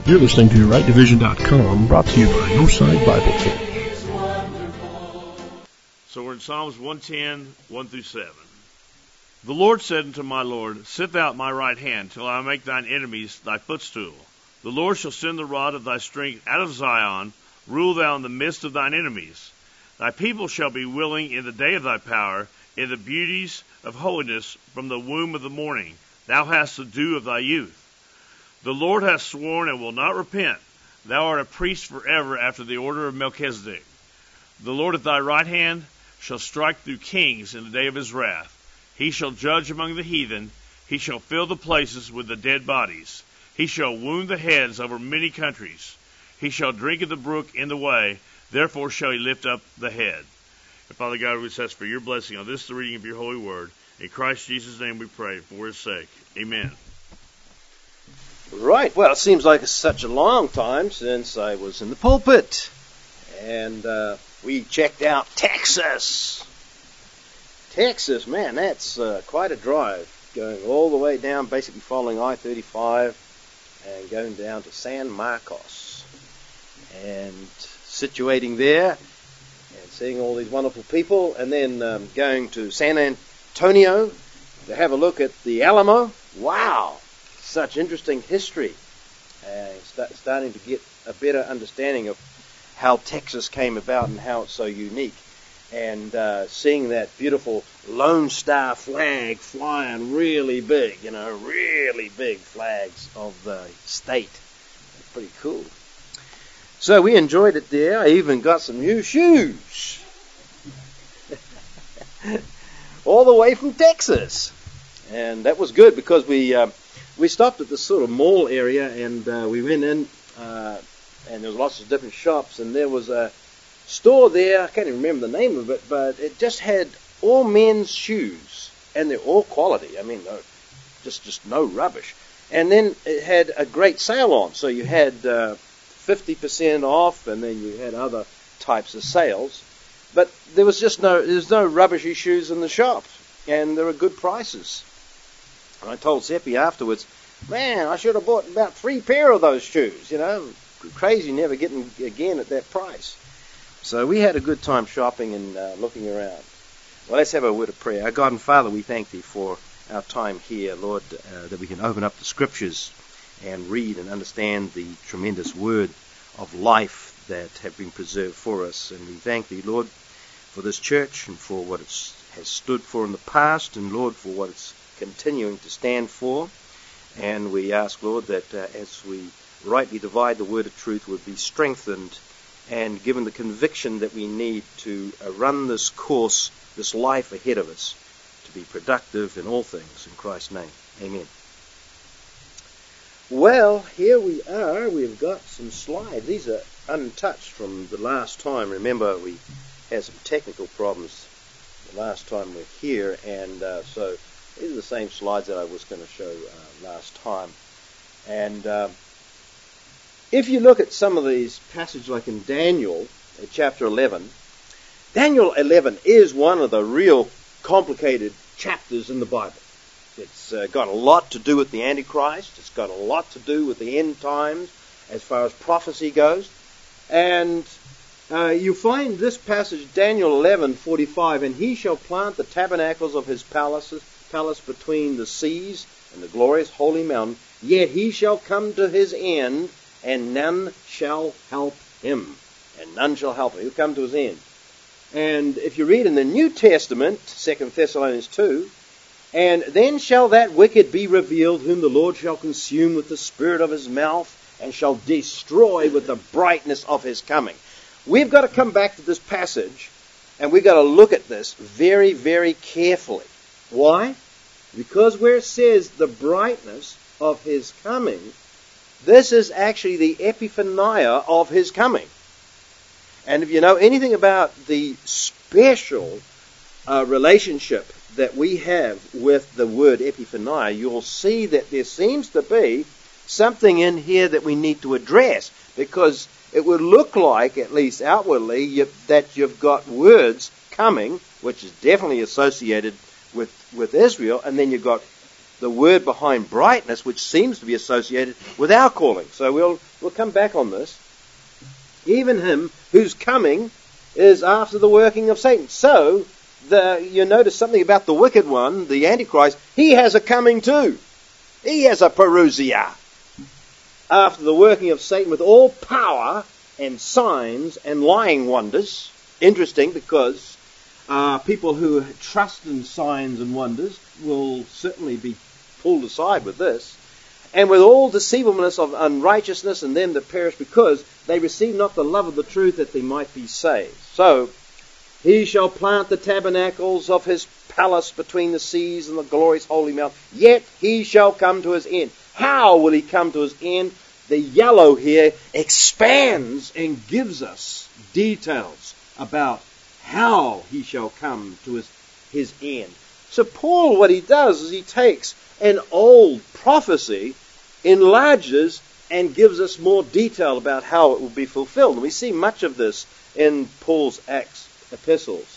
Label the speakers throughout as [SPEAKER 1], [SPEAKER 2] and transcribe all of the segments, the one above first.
[SPEAKER 1] You're listening to RightDivision.com, brought to you by Northside Bible Church.
[SPEAKER 2] So we're in Psalms 110, 1 through 7. The Lord said unto my Lord, Sit thou at my right hand, till I make thine enemies thy footstool. The Lord shall send the rod of thy strength out of Zion, rule thou in the midst of thine enemies. Thy people shall be willing in the day of thy power, in the beauties of holiness from the womb of the morning. Thou hast the dew of thy youth. The Lord hath sworn and will not repent. Thou art a priest forever after the order of Melchizedek. The Lord at thy right hand shall strike through kings in the day of his wrath. He shall judge among the heathen. He shall fill the places with the dead bodies. He shall wound the heads over many countries. He shall drink of the brook in the way. Therefore shall he lift up the head. And Father God, we ask for your blessing on this, the reading of your holy word. In Christ Jesus' name we pray, for his sake. Amen.
[SPEAKER 3] Right, well, it seems like it's such a long time since I was in the pulpit. And we checked out Texas. Texas, man, that's quite a drive. Going all the way down, basically following I-35 and going down to San Marcos. And situating there and seeing all these wonderful people. And then going to San Antonio to have a look at the Alamo. Wow! Such interesting history, starting to get a better understanding of how Texas came about and how it's so unique, and seeing that beautiful Lone Star flag flying really big, really big flags of the state. It's pretty cool. So we enjoyed it there. I even got some new shoes. All the way from Texas. And that was good because we stopped at this sort of mall area, and we went in, and there was lots of different shops, and there was a store there, I can't even remember the name of it, but it just had all men's shoes, and they're all quality. I mean, just no rubbish. And then it had a great sale on, so you had 50% off, and then you had other types of sales, but there's no rubbishy shoes in the shop, and there were good prices. And I told Seppi afterwards, man, I should have bought about 3 pair of those shoes, Crazy never getting again at that price. So we had a good time shopping and looking around. Well, let's have a word of prayer. Our God and Father, we thank Thee for our time here, Lord, that we can open up the Scriptures and read and understand the tremendous word of life that have been preserved for us. And we thank Thee, Lord, for this church and for what it has stood for in the past, and, Lord, for what it's continuing to stand for. And we ask, Lord, that as we rightly divide the word of truth, would be strengthened and given the conviction that we need to run this course, this life ahead of us, to be productive in all things. In Christ's name, amen. Well, here we are. We've got some slides. These are untouched from the last time. Remember, we had some technical problems the last time we were here, and so these are the same slides that I was going to show last time. And if you look at some of these passages, like in Daniel, chapter 11, Daniel 11 is one of the real complicated chapters in the Bible. It's got a lot to do with the Antichrist. It's got a lot to do with the end times as far as prophecy goes. And you find this passage, Daniel 11:45, and he shall plant the tabernacles of his palace between the seas and the glorious holy mountain, yet he shall come to his end, and none shall help him. And none shall help him. He'll come to his end. And if you read in the New Testament, 2 Thessalonians 2, and then shall that wicked be revealed, whom the Lord shall consume with the spirit of his mouth, and shall destroy with the brightness of his coming. We've got to come back to this passage, and we've got to look at this very, very carefully. Why? Because where it says the brightness of his coming, this is actually the epiphania of his coming. And if you know anything about the special relationship that we have with the word epiphania, you'll see that there seems to be something in here that we need to address, because it would look like, at least outwardly, that you've got words coming, which is definitely associated with Israel, and then you've got the word behind brightness, which seems to be associated with our calling. So we'll come back on this. Even him whose coming is after the working of Satan. So you notice something about the wicked one, the Antichrist. He has a coming too. He has a parousia after the working of Satan with all power and signs and lying wonders. Interesting, because people who trust in signs and wonders will certainly be pulled aside with this. And with all deceivableness of unrighteousness in them that perish, because they receive not the love of the truth that they might be saved. So, he shall plant the tabernacles of his palace between the seas and the glorious holy mount. Yet he shall come to his end. How will he come to his end? The yellow here expands and gives us details about how he shall come to his end. So Paul, what he does is he takes an old prophecy, enlarges, and gives us more detail about how it will be fulfilled. And we see much of this in Paul's Acts epistles.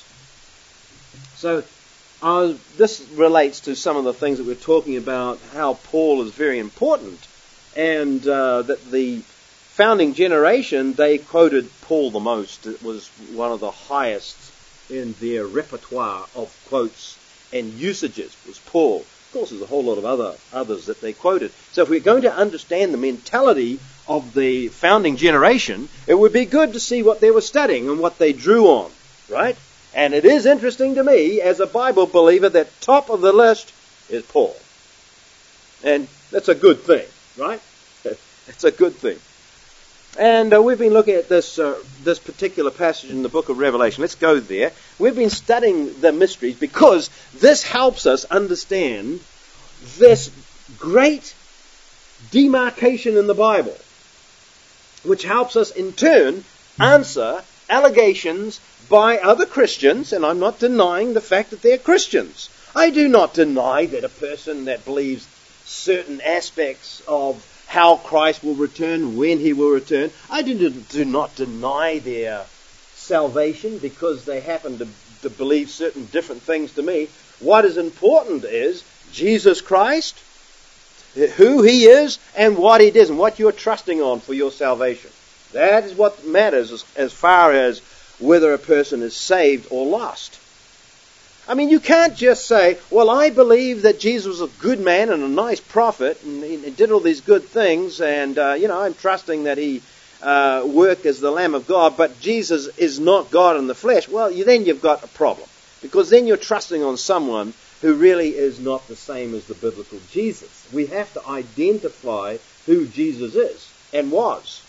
[SPEAKER 3] So this relates to some of the things that we're talking about, how Paul is very important, and that the founding generation, they quoted Paul the most. It was one of the highest in their repertoire of quotes and usages was Paul. Of course, there's a whole lot of others that they quoted. So if we're going to understand the mentality of the founding generation, it would be good to see what they were studying and what they drew on, right? And it is interesting to me, as a Bible believer, that top of the list is Paul. And that's a good thing, right? It's a good thing. And we've been looking at this particular passage in the book of Revelation. Let's go there. We've been studying the mysteries because this helps us understand this great demarcation in the Bible, which helps us in turn answer allegations by other Christians, and I'm not denying the fact that they're Christians. I do not deny that a person that believes certain aspects of how Christ will return, when he will return, I do not deny their salvation because they happen to believe certain different things to me. What is important is Jesus Christ, who he is, and what he does, and what you're trusting on for your salvation. That is what matters as far as whether a person is saved or lost. I mean, you can't just say, well, I believe that Jesus was a good man and a nice prophet, and he did all these good things, and, I'm trusting that he worked as the Lamb of God, but Jesus is not God in the flesh. Well, then you've got a problem, because then you're trusting on someone who really is not the same as the biblical Jesus. We have to identify who Jesus is and was.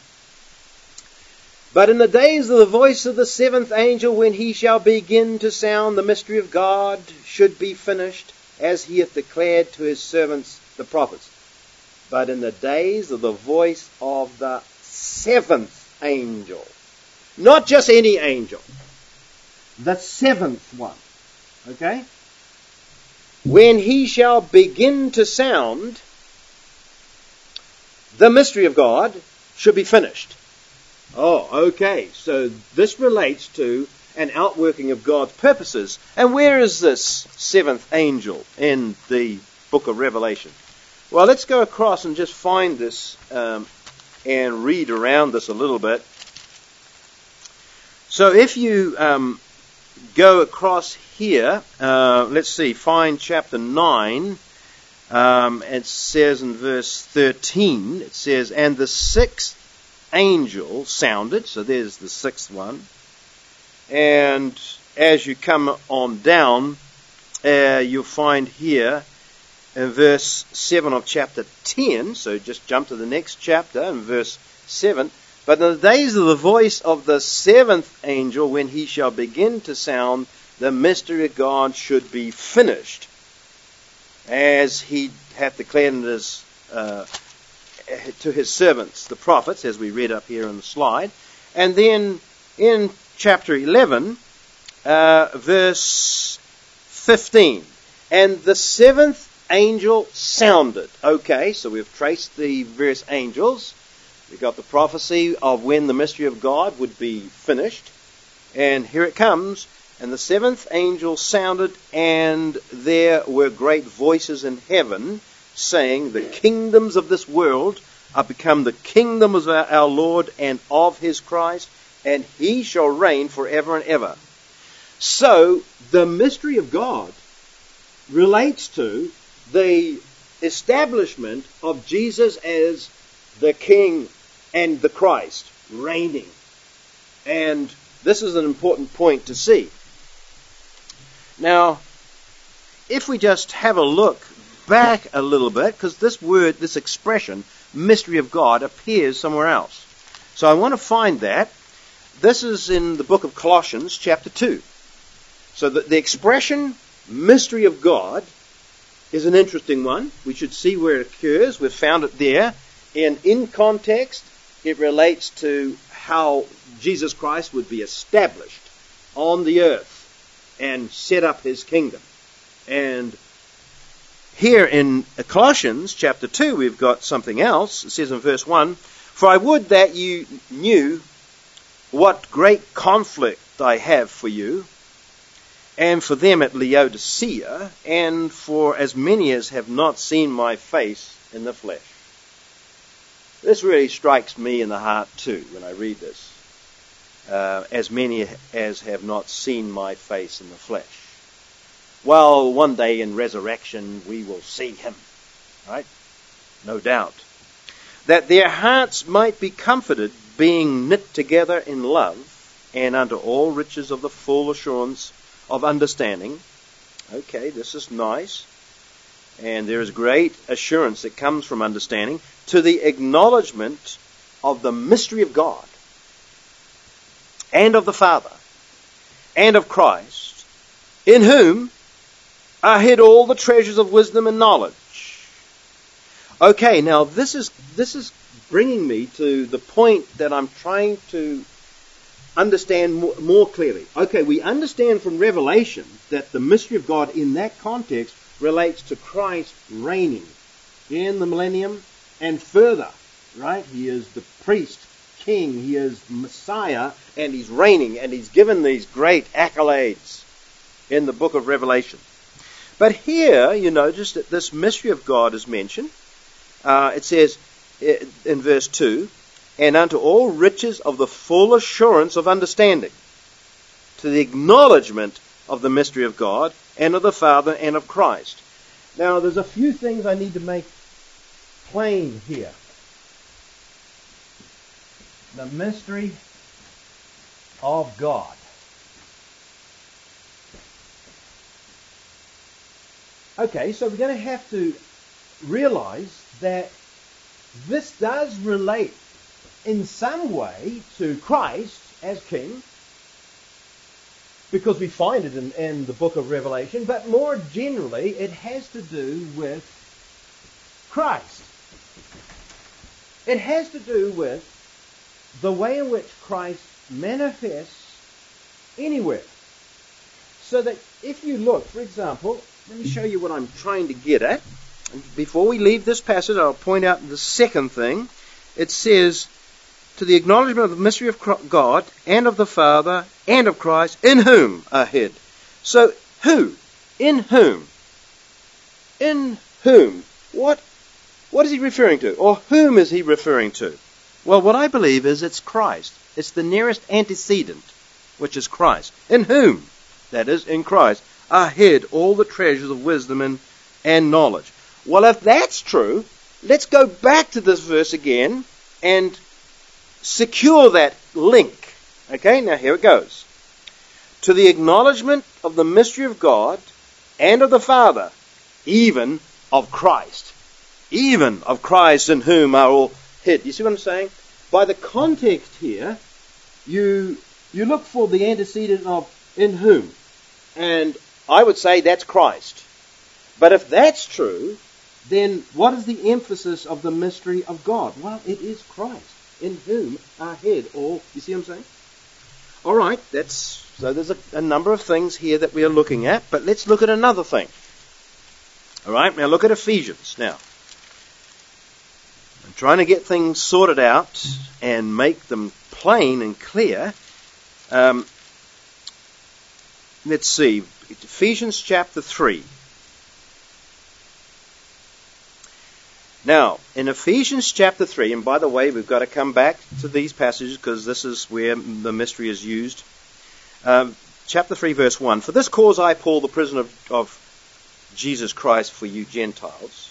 [SPEAKER 3] But in the days of the voice of the seventh angel, when he shall begin to sound, the mystery of God should be finished, as he hath declared to his servants the prophets. But in the days of the voice of the seventh angel, not just any angel, the seventh one, okay? When he shall begin to sound, the mystery of God should be finished. Oh, okay. So this relates to an outworking of God's purposes. And where is this seventh angel in the book of Revelation? Well, let's go across and just find this and read around this a little bit. So if you go across here, let's see, find chapter 9. It says in verse 13, it says, and the sixth angel sounded, so there's the sixth one, and as you come on down, you'll find here in verse 7 of chapter 10, so just jump to the next chapter in verse 7, but in the days of the voice of the seventh angel, when he shall begin to sound, the mystery of God should be finished, as he hath declared in his to his servants, the prophets, as we read up here on the slide. And then in chapter 11, verse 15, and the seventh angel sounded. Okay, so we've traced the various angels. We've got the prophecy of when the mystery of God would be finished. And here it comes. And the seventh angel sounded, and there were great voices in heaven, saying, the kingdoms of this world are become the kingdom of our Lord and of his Christ, and he shall reign forever and ever. So, the mystery of God relates to the establishment of Jesus as the King and the Christ, reigning. And this is an important point to see. Now, if we just have a look back a little bit, because this word, this expression, mystery of God, appears somewhere else. So I want to find that. This is in the book of Colossians, chapter 2. So the expression, mystery of God, is an interesting one. We should see where it occurs. We've found it there. And in context, it relates to how Jesus Christ would be established on the earth and set up his kingdom. And here in Colossians chapter 2, we've got something else. It says in verse 1, for I would that you knew what great conflict I have for you, and for them at Laodicea, and for as many as have not seen my face in the flesh. This really strikes me in the heart too when I read this. As many as have not seen my face in the flesh. Well, one day in resurrection we will see him, right? No doubt. That their hearts might be comforted, being knit together in love, and unto all riches of the full assurance of understanding. Okay, this is nice. And there is great assurance that comes from understanding, to the acknowledgement of the mystery of God, and of the Father, and of Christ, in whom are hid all the treasures of wisdom and knowledge. Okay, now this is bringing me to the point that I'm trying to understand more clearly. Okay, we understand from Revelation that the mystery of God in that context relates to Christ reigning in the millennium and further, right? He is the priest, king, he is Messiah, and he's reigning, and he's given these great accolades in the book of Revelation. But here, you notice that this mystery of God is mentioned. It says in verse 2, and unto all riches of the full assurance of understanding, to the acknowledgement of the mystery of God, and of the Father, and of Christ. Now, there's a few things I need to make plain here. The mystery of God. Okay, so we're going to have to realize that this does relate in some way to Christ as King, because we find it in the book of Revelation, but more generally it has to do with Christ. It has to do with the way in which Christ manifests anywhere. So that if you look, for example, let me show you what I'm trying to get at. And before we leave this passage, I'll point out the second thing. It says, to the acknowledgement of the mystery of God, and of the Father, and of Christ, in whom are hid. So, who? In whom? In whom? What is he referring to? Or whom is he referring to? Well, what I believe is it's Christ. It's the nearest antecedent, which is Christ. In whom, that is, in Christ, are hid all the treasures of wisdom and knowledge. Well, if that's true, let's go back to this verse again and secure that link. Okay, now here it goes. To the acknowledgement of the mystery of God and of the Father, even of Christ. Even of Christ, in whom are all hid. You see what I'm saying? By the context here, you look for the antecedent of in whom. And I would say that's Christ. But if that's true, then what is the emphasis of the mystery of God? Well, it is Christ, in whom are hid all. You see what I'm saying? All right, so there's a number of things here that we are looking at, but let's look at another thing. All right, now look at Ephesians. Now, I'm trying to get things sorted out and make them plain and clear. let's see, Ephesians chapter 3. Now, in Ephesians chapter 3, and by the way, we've got to come back to these passages because this is where the mystery is used. Chapter 3, verse 1. For this cause I, Paul, the prisoner of Jesus Christ for you Gentiles,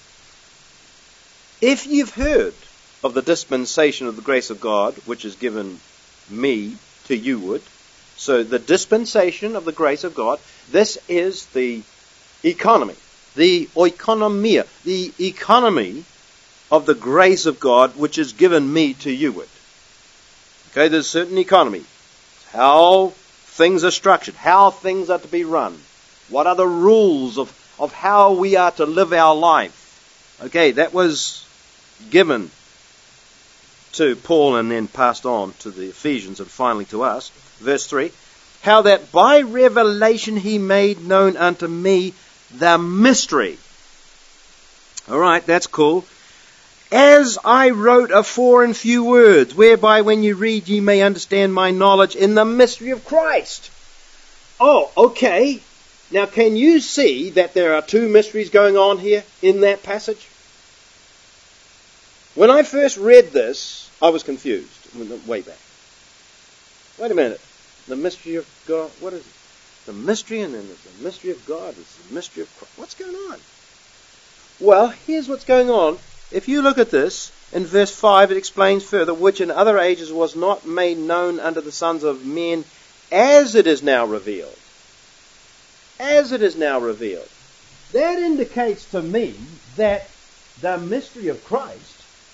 [SPEAKER 3] if you've heard of the dispensation of the grace of God, which is given me to youward. So the dispensation of the grace of God, this is the economy, the oikonomia, the economy of the grace of God, which is given me to youward. Okay, there's a certain economy. How things are structured, how things are to be run. What are the rules of how we are to live our life? Okay, that was given to Paul and then passed on to the Ephesians and finally to us. Verse 3, how that by revelation he made known unto me the mystery. All right, that's cool. As I wrote afore in few words, whereby when you read ye may understand my knowledge in the mystery of Christ. Oh, okay. Now can you see that there are two mysteries going on here in that passage? When I first read this, I was confused. Way back. Wait a minute. The mystery of God, what is it? The mystery, and then there's the mystery of God. It's the mystery of Christ. What's going on? Well, here's what's going on. If you look at this, in verse 5 it explains further, which in other ages was not made known unto the sons of men, as it is now revealed. As it is now revealed. That indicates to me that the mystery of Christ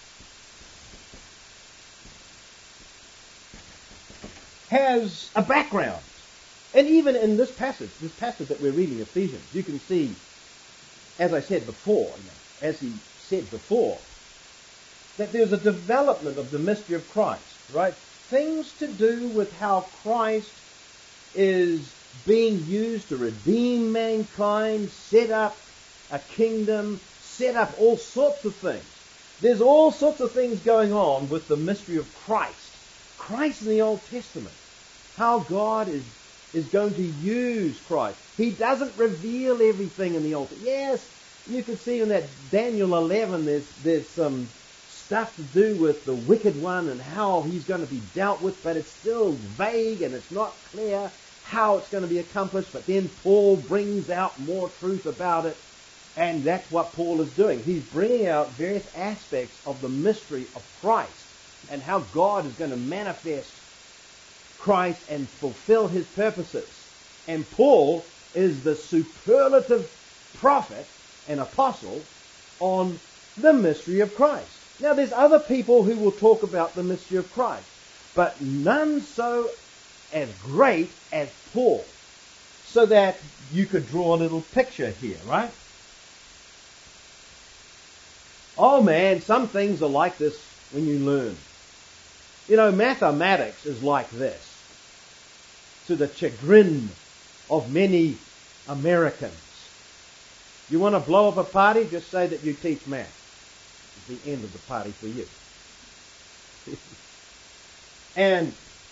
[SPEAKER 3] has a background. And even in this passage that we're reading, Ephesians, you can see, as I said before, as he said before, that there's a development of the mystery of Christ, right? Things to do with how Christ is being used to redeem mankind, set up a kingdom, set up all sorts of things. There's all sorts of things going on with the mystery of Christ. Christ in the Old Testament. How God is going to use Christ. He doesn't reveal everything in the Old Testament. Yes, you can see in that Daniel 11 there's some stuff to do with the wicked one and how he's going to be dealt with, but it's still vague and it's not clear how it's going to be accomplished. But then Paul brings out more truth about it, and that's what Paul is doing. He's bringing out various aspects of the mystery of Christ and how God is going to manifest Christ and fulfill his purposes. And Paul is the superlative prophet and apostle on the mystery of Christ. Now there's other people who will talk about the mystery of Christ, but none so as great as Paul. So that you could draw a little picture here, right? Oh man, some things are like this when you learn. You know, mathematics is like this, to the chagrin of many Americans. You want to blow up a party? Just say that you teach math. It's the end of the party for you. And,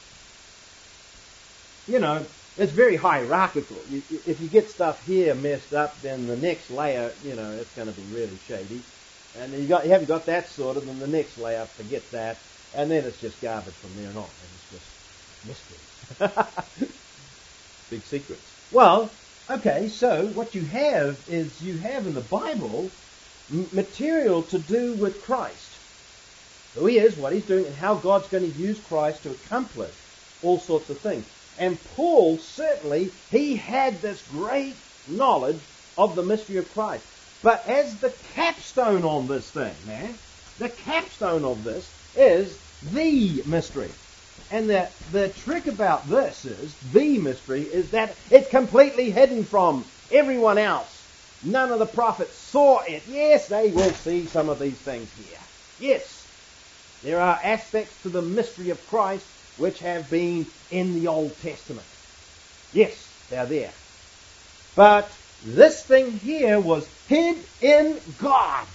[SPEAKER 3] you know, it's very hierarchical. If you get stuff here messed up, then the next layer, you know, it's going to be really shady. And you haven't got that sorted, then the next layer, forget that. And then it's just garbage from there on. And it's just mystery. Big secrets. Well, okay, so what you have is you have in the Bible material to do with Christ. Who he is, what he's doing, and how God's going to use Christ to accomplish all sorts of things. And Paul, certainly, he had this great knowledge of the mystery of Christ. But as the capstone on this thing, man, the capstone of this is the mystery. And the trick about this is, the mystery, is that it's completely hidden from everyone else. None of the prophets saw it. Yes, they will see some of these things here. Yes, there are aspects to the mystery of Christ which have been in the Old Testament. Yes, they're there. But this thing here was hid in God.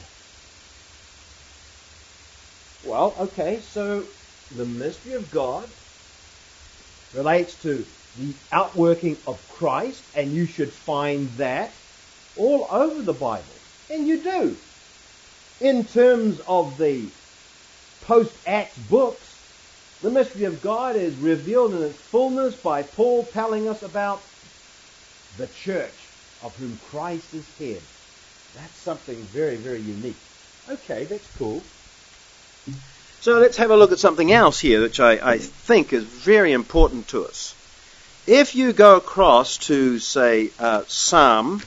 [SPEAKER 3] Well, okay, so the mystery of God relates to
[SPEAKER 4] the outworking of Christ, and you should find that all over the Bible. And you do. In terms of the post-Acts books, the mystery of God is revealed in its fullness by Paul telling us about the church of whom Christ is head. That's something very, very unique. Okay, that's cool.
[SPEAKER 3] So let's have a look at something else here, which I think is very important to us. If you go across to, say, Psalm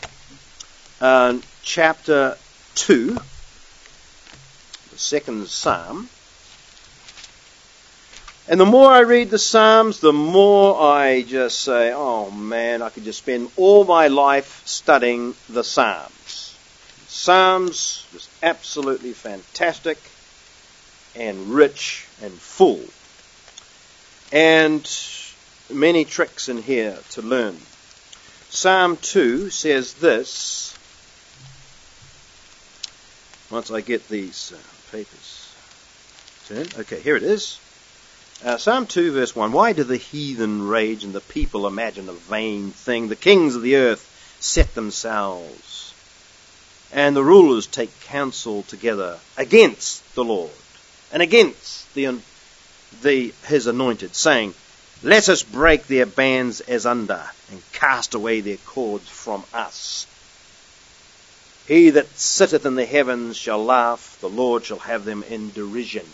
[SPEAKER 3] chapter 2, the second Psalm, and the more I read the Psalms, the more I just say, oh man, I could just spend all my life studying the Psalms. Psalms was absolutely fantastic and rich and full. And many tricks in here to learn. Psalm 2 says this. Once I get these papers turned. Okay, here it is. Psalm 2 verse 1. Why do the heathen rage and the people imagine a vain thing? The kings of the earth set themselves, and the rulers take counsel together against the Lord and against his anointed, saying, let us break their bands as under and cast away their cords from us. He that sitteth in the heavens shall laugh, the Lord shall have them in derision.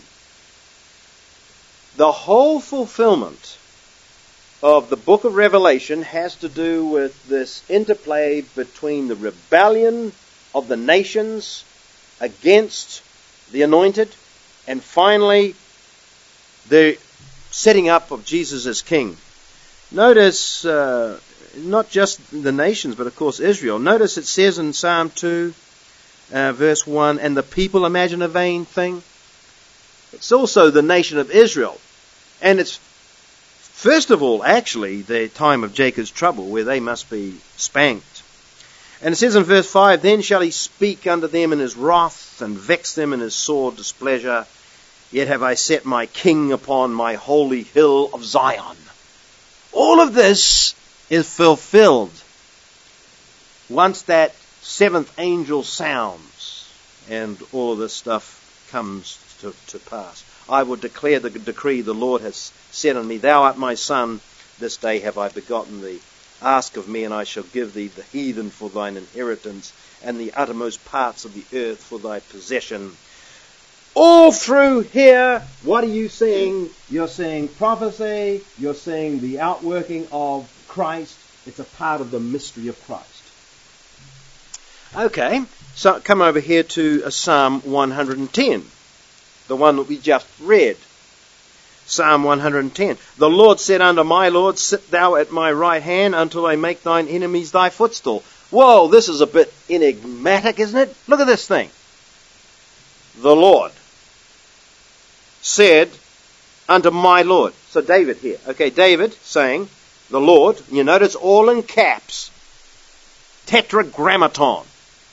[SPEAKER 3] The whole fulfillment of the book of Revelation has to do with this interplay between the rebellion of the nations against the anointed, and finally the setting up of Jesus as king. Notice, not just the nations, but of course Israel. Notice it says in Psalm 2, verse 1, and the people imagine a vain thing. It's also the nation of Israel. And it's, first of all, actually, the time of Jacob's trouble, where they must be spanked. And it says in verse 5, then shall he speak unto them in his wrath, and vex them in his sore displeasure. Yet have I set my king upon my holy hill of Zion. All of this is fulfilled once that seventh angel sounds and all of this stuff comes to pass. I will declare the decree the Lord has said unto me, thou art my son, this day have I begotten thee. Ask of me, and I shall give thee the heathen for thine inheritance, and the uttermost parts of the earth for thy possession. All through here, what are you seeing? You're seeing prophecy, you're seeing the outworking of Christ. It's a part of the mystery of Christ. Okay, so come over here to Psalm 110, the one that we just read. Psalm 110. The Lord said unto my Lord, sit thou at my right hand until I make thine enemies thy footstool. Whoa, this is a bit enigmatic, isn't it? Look at this thing. The Lord said unto my Lord. So David here. Okay, David saying, the Lord, you notice all in caps. Tetragrammaton.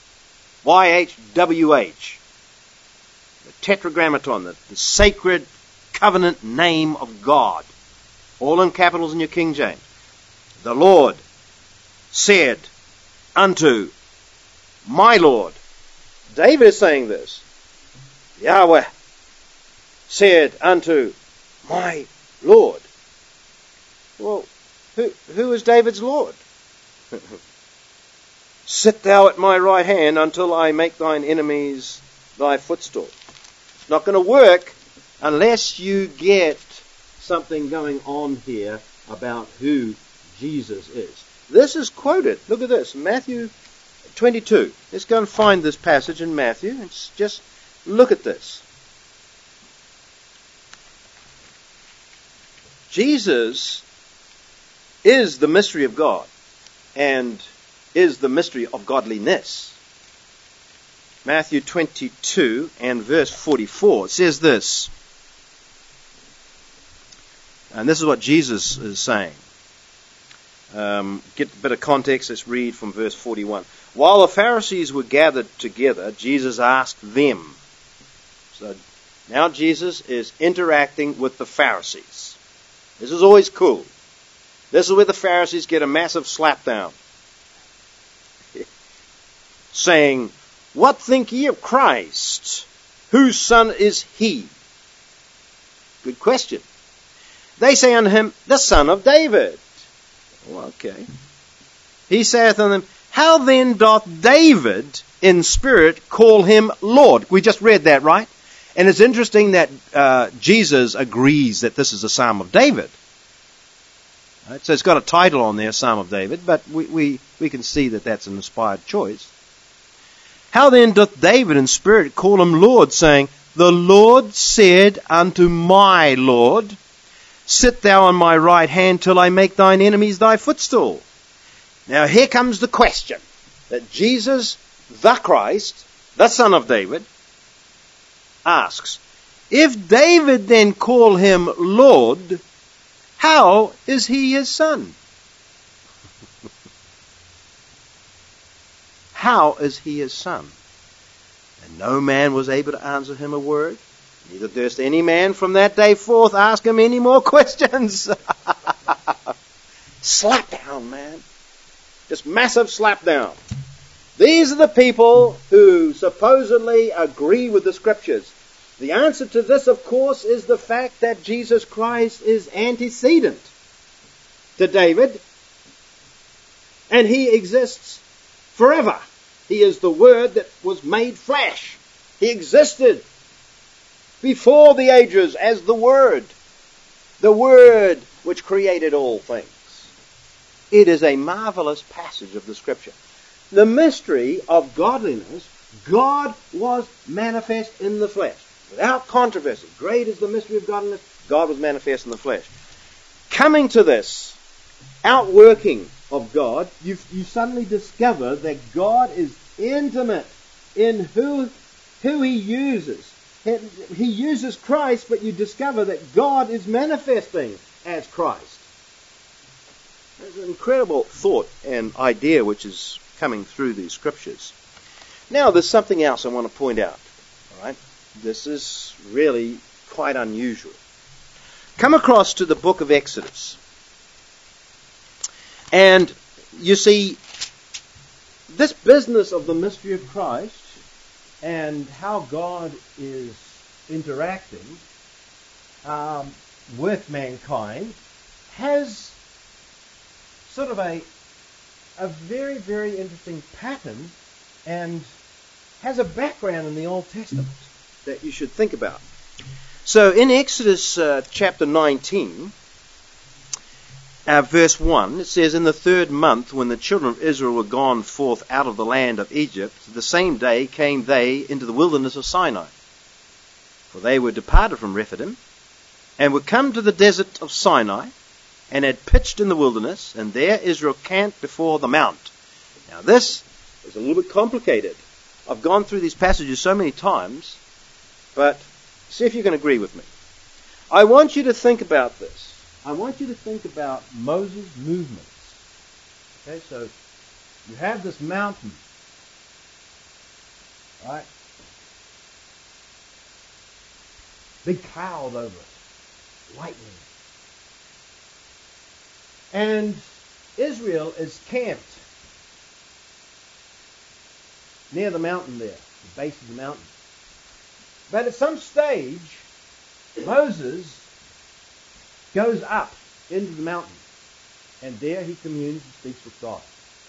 [SPEAKER 3] YHWH. The Tetragrammaton, the sacred covenant name of God. All in capitals in your King James. The Lord said unto my Lord. David is saying this. Yahweh said unto my Lord. Well, who is David's Lord? Sit thou at my right hand until I make thine enemies thy footstool. It's not going to work unless you get something going on here about who Jesus is. This is quoted. Look at this. Matthew 22. Let's go and find this passage in Matthew. And just look at this. Jesus is the mystery of God and is the mystery of godliness. Matthew 22 and verse 44. It says this. And this is what Jesus is saying. Get a bit of context. Let's read from verse 41. While the Pharisees were gathered together, Jesus asked them. So now Jesus is interacting with the Pharisees. This is always cool. This is where the Pharisees get a massive slapdown. Saying, "What think ye of Christ? Whose son is he?" Good question. They say unto him, "The son of David." Oh, okay. He saith unto them, "How then doth David in spirit call him Lord?" We just read that, right? And it's interesting that Jesus agrees that this is a Psalm of David. Right? So it's got a title on there, Psalm of David, but we can see that that's an inspired choice. "How then doth David in spirit call him Lord, saying, The Lord said unto my Lord, Sit thou on my right hand till I make thine enemies thy footstool." Now here comes the question that Jesus, the Christ, the Son of David, asks. If David then call him Lord, how is he his son? How is he his son? And no man was able to answer him a word. Neither durst any man from that day forth ask him any more questions. Slap down, man. Just massive slap down. These are the people who supposedly agree with the Scriptures. The answer to this, of course, is the fact that Jesus Christ is antecedent to David, and he exists forever. He is the Word that was made flesh. He existed before the ages as the Word which created all things. It is a marvelous passage of the Scripture. The mystery of godliness, God was manifest in the flesh. Without controversy. Great is the mystery of godliness. God was manifest in the flesh. Coming to this outworking of God, you suddenly discover that God is intimate in who he uses. He uses Christ, but you discover that God is manifesting as Christ. There's an incredible thought and idea which is coming through these Scriptures. Now, there's something else I want to point out. All right? This is really quite unusual. Come across to the book of Exodus. And you see, this business of the mystery of Christ and how God is interacting with mankind has sort of a very, very interesting pattern and has a background in the Old Testament that you should think about. So in Exodus chapter 19, verse 1, it says, "In the 3rd month, when the children of Israel were gone forth out of the land of Egypt, the same day came they into the wilderness of Sinai. For they were departed from Rephidim, and were come to the desert of Sinai, and had pitched in the wilderness, and there Israel camped before the mount." Now this is a little bit complicated. I've gone through these passages so many times, but see if you can agree with me. I want you to think about this. I want you to think about Moses' movements. Okay, so you have this mountain, right? Big cloud over it, lightning. And Israel is camped near the mountain there, the base of the mountain. But at some stage, Moses goes up into the mountain, and there he communes and speaks with God.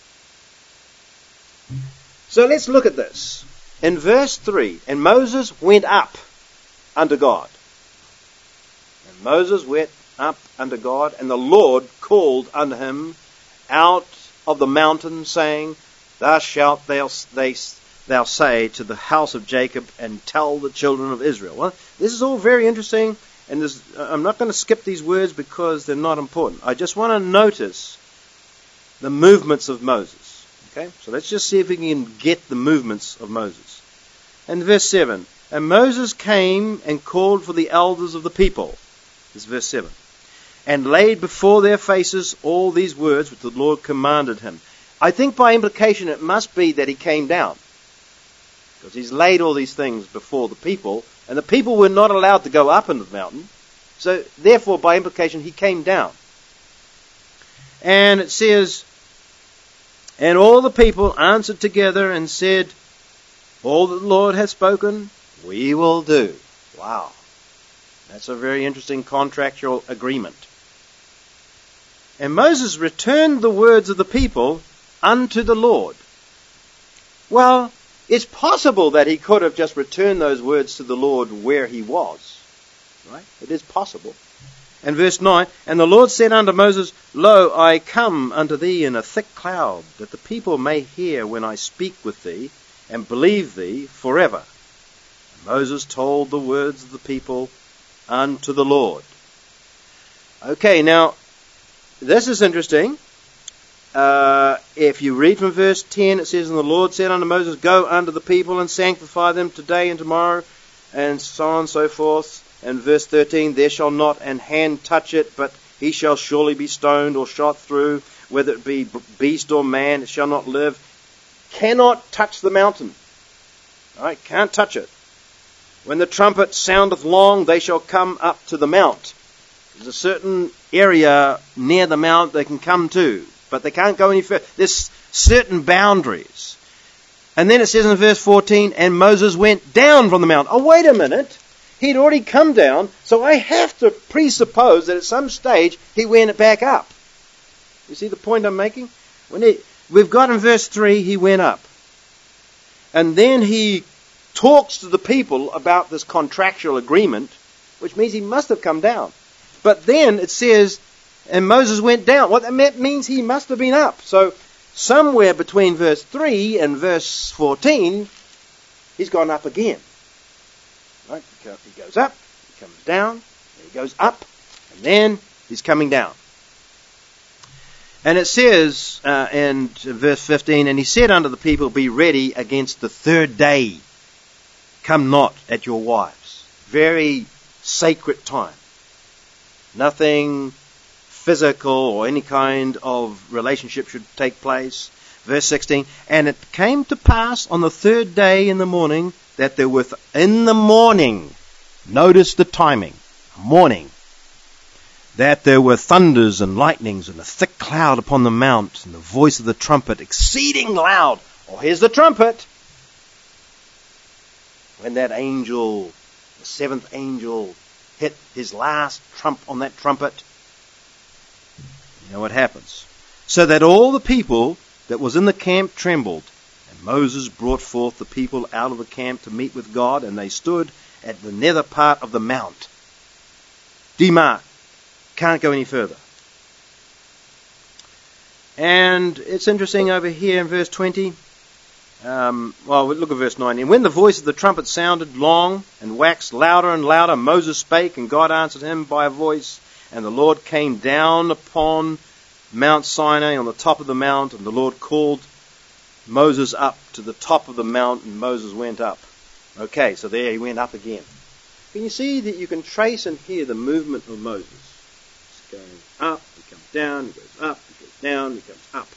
[SPEAKER 3] So let's look at this. In verse 3, "And Moses went up unto God." And Moses went up unto God, and the Lord called unto him out of the mountain, saying, "Thus shalt thou say to the house of Jacob, and tell the children of Israel." Well, this is all very interesting, and I'm not going to skip these words because they're not important. I just want to notice the movements of Moses. Okay, so let's just see if we can get the movements of Moses. And verse 7, "And Moses came and called for the elders of the people." This is verse 7. "And laid before their faces all these words which the Lord commanded him." I think by implication it must be that he came down, because he's laid all these things before the people, and the people were not allowed to go up into the mountain. So therefore, by implication, he came down. And it says, and all the people answered together and said, all that the Lord hath spoken, we will do. Wow. That's a very interesting contractual agreement. And Moses returned the words of the people unto the Lord. Well, it's possible that he could have just returned those words to the Lord where he was. Right? It is possible. And verse 9, and the Lord said unto Moses, Lo, I come unto thee in a thick cloud, that the people may hear when I speak with thee, and believe thee forever. And Moses told the words of the people unto the Lord. Okay, now, this is interesting. If you read from verse 10, it says, and the Lord said unto Moses, Go unto the people and sanctify them today and tomorrow, and so on and so forth. And verse 13, there shall not an hand touch it, but he shall surely be stoned or shot through, whether it be beast or man, it shall not live. Cannot touch the mountain. All right, can't touch it. When the trumpet soundeth long, they shall come up to the mount. There's a certain area near the mount they can come to, but they can't go any further. There's certain boundaries. And then it says in verse 14, and Moses went down from the mount. Oh, wait a minute. He'd already come down, so I have to presuppose that at some stage he went back up. You see the point I'm making? We've got in verse 3, he went up. And then he talks to the people about this contractual agreement, which means he must have come down. But then it says, and Moses went down. Well, that means he must have been up. So somewhere between verse 3 and verse 14, he's gone up again. Right? He goes up, he comes down, and he goes up, and then he's coming down. And it says in verse 15, and he said unto the people, Be ready against the third day. Come not at your wives. Very sacred time. Nothing physical or any kind of relationship should take place. Verse 16, and it came to pass on the third day in the morning that there were in the morning, notice the timing, morning, that there were thunders and lightnings and a thick cloud upon the mount, and the voice of the trumpet exceeding loud. Oh, here's the trumpet. When that angel, the seventh angel, hit his last trump on that trumpet, you know what happens. So that all the people that was in the camp trembled. And Moses brought forth the people out of the camp to meet with God, and they stood at the nether part of the mount. Demark. Can't go any further. And it's interesting over here in verse 20. Look at verse 9. And when the voice of the trumpet sounded long and waxed louder and louder, Moses spake, and God answered him by a voice. And the Lord came down upon Mount Sinai on the top of the mount, and the Lord called Moses up to the top of the mount, and Moses went up. Okay, so there he went up again. Can you see that you can trace and hear the movement of Moses? He's going up, he comes down, he goes up, he goes down, he comes up.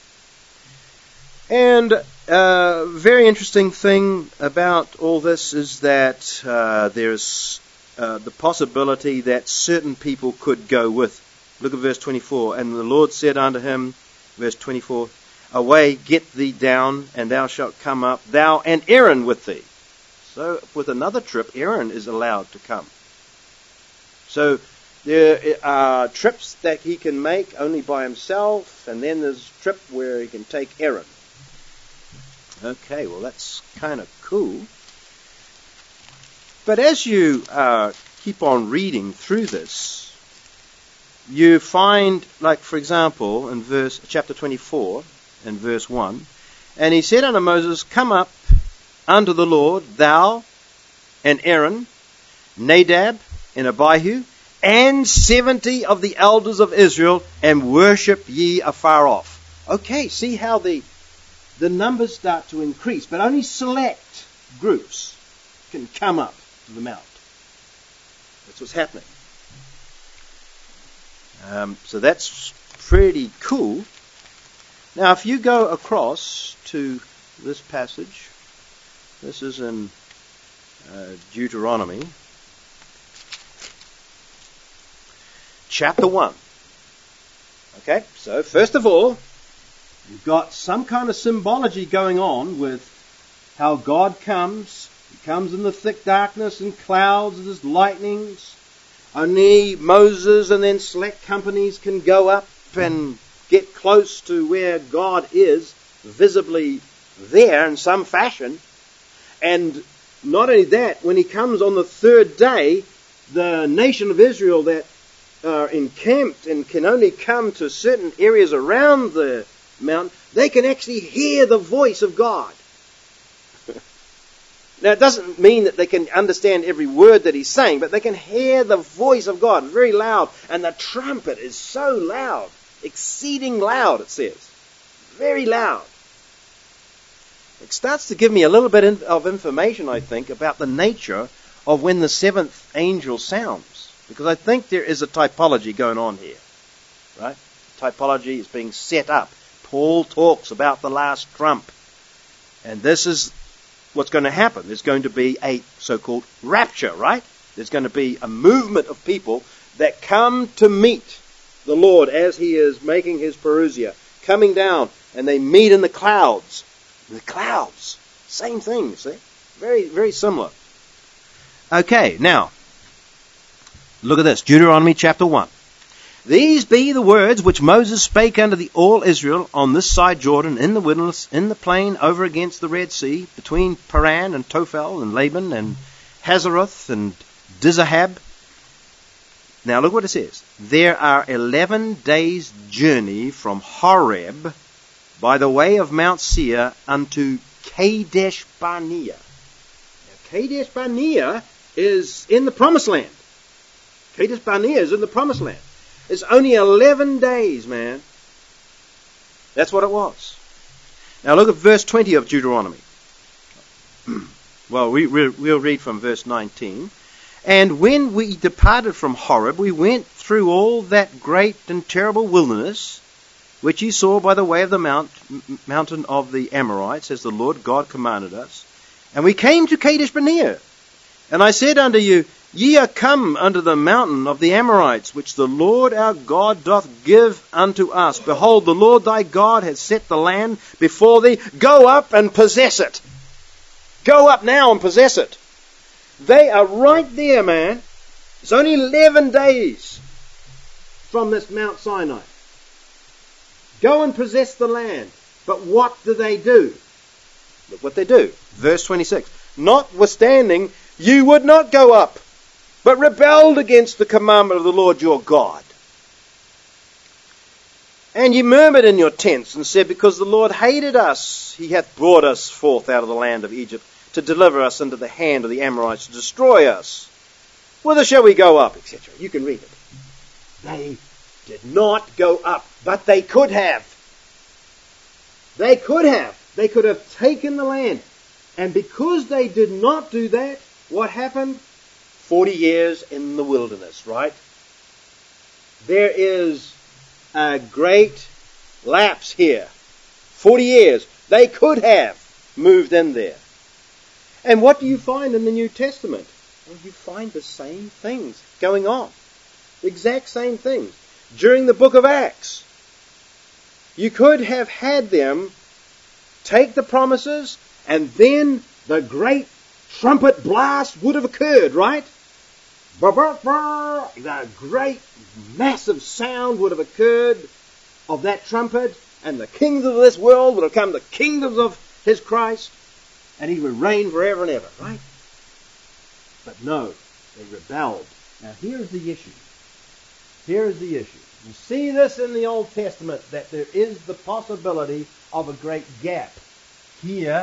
[SPEAKER 3] And a very interesting thing about all this is that there's the possibility that certain people could go with. Look at verse 24. And the Lord said unto him, verse 24, Away, get thee down, and thou shalt come up, thou and Aaron with thee. So with another trip, Aaron is allowed to come. So there are trips that he can make only by himself, and then there's a trip where he can take Aaron. Okay, well that's kind of cool. But as you keep on reading through this, you find, like for example, in chapter 24 and verse 1, and he said unto Moses, Come up unto the Lord, thou and Aaron, Nadab and Abihu, and 70 of the elders of Israel, and worship ye afar off. Okay, see how the numbers start to increase, but only select groups can come up to the mount. That's what's happening. So that's pretty cool. Now, if you go across to this passage, this is in Deuteronomy, chapter 1. Okay, so first of all, you've got some kind of symbology going on with how God comes. He comes in the thick darkness and clouds and there's lightnings. Only Moses and then select companies can go up and get close to where God is, visibly there in some fashion. And not only that, when he comes on the third day, the nation of Israel that are encamped and can only come to certain areas around the mountain, they can actually hear the voice of God. Now, it doesn't mean that they can understand every word that he's saying, but they can hear the voice of God very loud. And the trumpet is so loud, exceeding loud, it says. Very loud. It starts to give me a little bit of information, I think, about the nature of when the seventh angel sounds. Because I think there is a typology going on here. Right? Typology is being set up. Paul talks about the last trump. And this is what's going to happen. There's going to be a so-called rapture, right? There's going to be a movement of people that come to meet the Lord as he is making his parousia, coming down, and they meet in the clouds. The clouds. Same thing, see? Very, very similar. Okay, now, look at this. Deuteronomy chapter 1. These be the words which Moses spake unto all Israel on this side Jordan, in the wilderness, in the plain over against the Red Sea, between Paran and Tophel and Laban and Hazeroth and Dizahab. Now look what it says. There are 11 days' journey from Horeb by the way of Mount Seir unto Kadesh Barnea. Now, Kadesh Barnea is in the Promised Land. Kadesh Barnea is in the Promised Land. It's only 11 days, man. That's what it was. Now look at verse 20 of Deuteronomy. Well, we'll read from verse 19. And when we departed from Horeb, we went through all that great and terrible wilderness, which ye saw by the way of the mountain of the Amorites, as the Lord God commanded us. And we came to Kadesh Barnea. And I said unto you, Ye are come unto the mountain of the Amorites, which the Lord our God doth give unto us. Behold, the Lord thy God hath set the land before thee. Go up and possess it. Go up now and possess it. They are right there, man. It's only 11 days from this Mount Sinai. Go and possess the land. But what do? Look what they do. Verse 26. Notwithstanding, you would not go up, but rebelled against the commandment of the Lord your God. And ye murmured in your tents, and said, Because the Lord hated us, he hath brought us forth out of the land of Egypt, to deliver us into the hand of the Amorites, to destroy us. Whither shall we go up? Etc. You can read it. They did not go up, but they could have. They could have. They could have taken the land. And because they did not do that, what happened? 40 years in the wilderness, right? There is a great lapse here. 40 years. They could have moved in there. And what do you find in the New Testament? Well, you find the same things going on. The exact same things. During the book of Acts, you could have had them take the promises, and then the great trumpet blast would have occurred, right? The great massive sound would have occurred of that trumpet, and the kings of this world would have come the kingdoms of his Christ, and he would reign forever and ever, right? But no, they rebelled. Now here's the issue. Here's the issue. You see this in the Old Testament, that there is the possibility of a great gap. Here,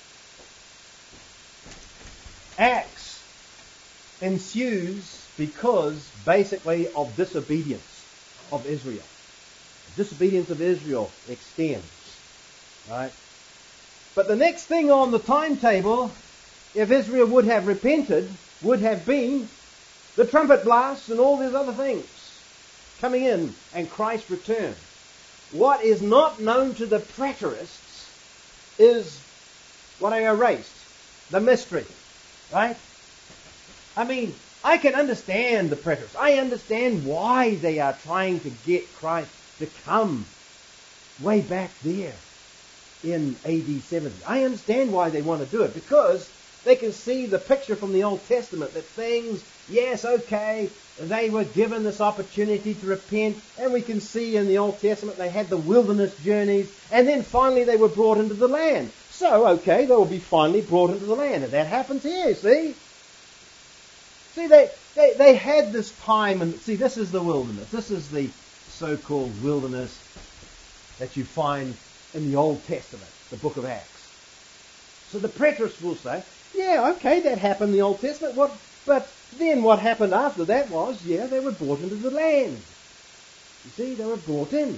[SPEAKER 3] Acts ensues because basically of disobedience of Israel. The disobedience of Israel extends, right? But the next thing on the timetable, if Israel would have repented, would have been the trumpet blasts and all these other things coming in and Christ's return. What is not known to the preterists is what I erased, the mystery, right? I mean, I can understand the preterists. I understand why they are trying to get Christ
[SPEAKER 4] to come way back there in AD 70. I understand why they want to do it, because they can see the picture from the Old Testament that things, yes, okay, they were given this opportunity to repent, and we can see in the Old Testament they had the wilderness journeys, and then finally they were brought into the land. So, okay, they will be finally brought into the land, and that happens here, see? See, they had this time, and see, this is the wilderness. This is the so-called wilderness that you find in the Old Testament, the book of Acts. So the preterists will say, yeah, okay, that happened in the Old Testament, but then what happened after that was, yeah, they were brought into the land. You see, they were brought in.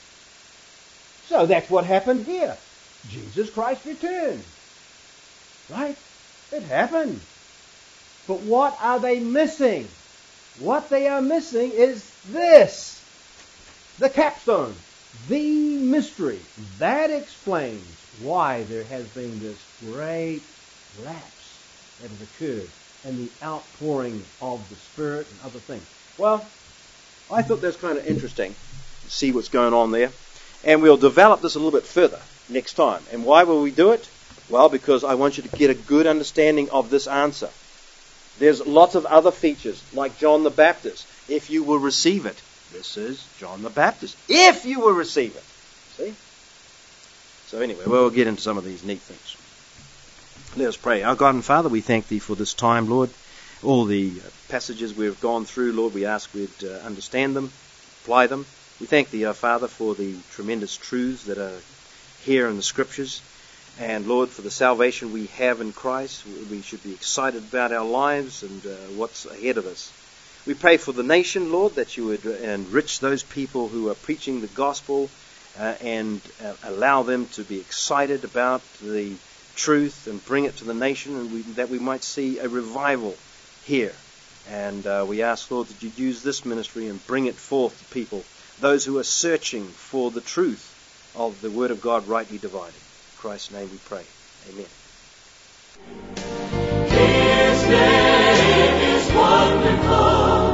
[SPEAKER 4] So that's what happened here. Jesus Christ returned. Right? It happened. But what are they missing? What they are missing is this. The capstone. The mystery. That explains why there has been this great lapse that has occurred in the outpouring of the Spirit and other things.
[SPEAKER 3] Well, I thought that's kind of interesting to see what's going on there. And we'll develop this a little bit further next time. And why will we do it? Well, because I want you to get a good understanding of this answer. There's lots of other features, like John the Baptist. If you will receive it. This is John the Baptist. If you will receive it. See? So anyway, we'll get into some of these neat things. Let us pray. Our God and Father, we thank Thee for this time, Lord. All the passages we've gone through, Lord, we ask we'd understand them, apply them. We thank Thee, our Father, for the tremendous truths that are here in the Scriptures. And, Lord, for the salvation we have in Christ, we should be excited about our lives and what's ahead of us. We pray for the nation, Lord, that You would enrich those people who are preaching the gospel and allow them to be excited about the truth and bring it to the nation, and that we might see a revival here. And we ask, Lord, that You use this ministry and bring it forth to people, those who are searching for the truth of the Word of God rightly divided. In Christ's name we pray. Amen.
[SPEAKER 5] His name is wonderful,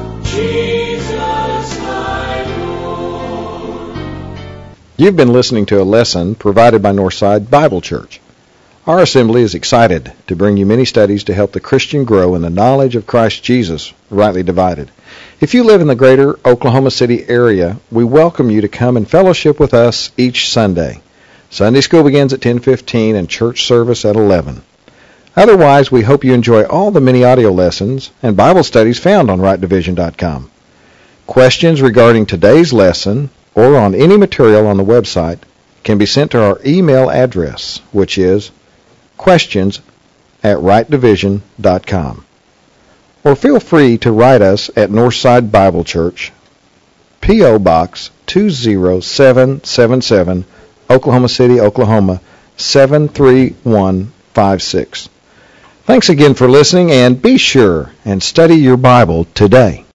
[SPEAKER 5] Jesus my Lord.
[SPEAKER 6] You've been listening to a lesson provided by Northside Bible Church. Our assembly is excited to bring you many studies to help the Christian grow in the knowledge of Christ Jesus, rightly divided. If you live in the greater Oklahoma City area, we welcome you to come and fellowship with us each Sunday. Sunday school begins at 10:15 and church service at 11. Otherwise, we hope you enjoy all the many audio lessons and Bible studies found on rightdivision.com. Questions regarding today's lesson or on any material on the website can be sent to our email address, which is questions@rightdivision.com. Or feel free to write us at Northside Bible Church, P.O. Box 20777, Oklahoma City, Oklahoma 73156. Thanks again for listening, and be sure and study your Bible today.